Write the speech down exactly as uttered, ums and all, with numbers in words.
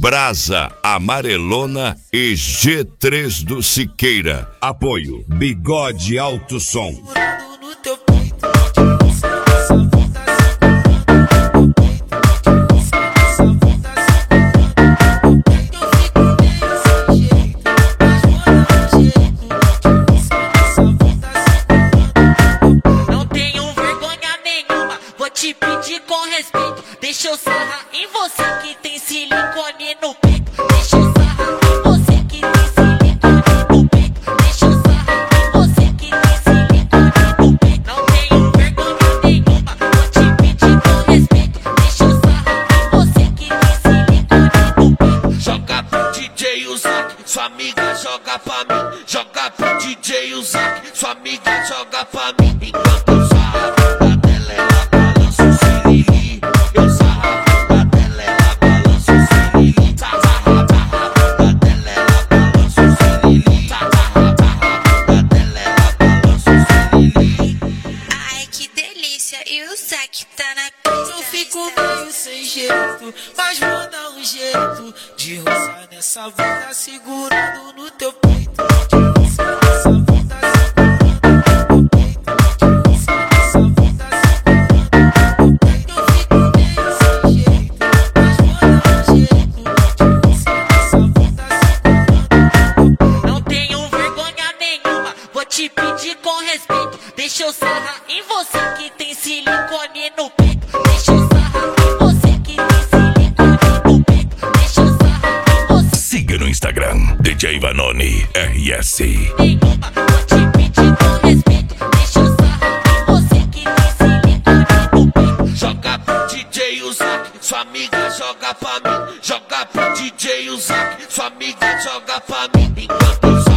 Brasa Amarelona e G três do Siqueira. Apoio Bigode Alto Som. Não tenho vergonha nenhuma, vou te pedir com respeito. Deixa eu sarrar em você que tem silicone no peito. Deixa eu sarrar em você que tem silicone no peito. Deixa eu sarrar em você que tem silicone no peito. Não tenho vergonha nenhuma, vou te pedir com respeito. Deixa eu sarrar em você que tem silicone no peito. Joga pro D J Uzak, sua amiga joga pra mim. Joga pro D J Uzak, sua amiga joga pra mim. Enquanto eu sarro na tela, ela balança o siriri. Eu sarro na tela, ela balança o siriri. Sarra, sarra na tela, ela balança o siriri. Sarra, sarra na tela, ela balança o siriri. Ai, que delícia, e o saque tá na pista. Eu fico meio sem jeito, mas vou dar um jeito de roçar nessa bunda, segurando no teu peito. De roçar nessa bunda, segurando no teu peito. De roçar nessa bunda, segurando no teu peito. Eu fico meio sem jeito, mas vou dar um jeito de roçar nessa bunda, segurando no teu peito. Não tenho vergonha nenhuma, vou te pedir com respeito. Deixa eu sarrar em você que tem silicone no peito. Deixa eu sarrar em você que tem silicone no peito. Deixa eu sarrar em você. Siga no Instagram, D J Vanoni R S. Nenhuma, vou te pedir com respeito. Deixa eu sarrar em você que tem silicone no peito. Joga pro D J Uzak, sua amiga joga pra mim. Joga pro D J Uzak, sua amiga joga pra mim. Enquanto eu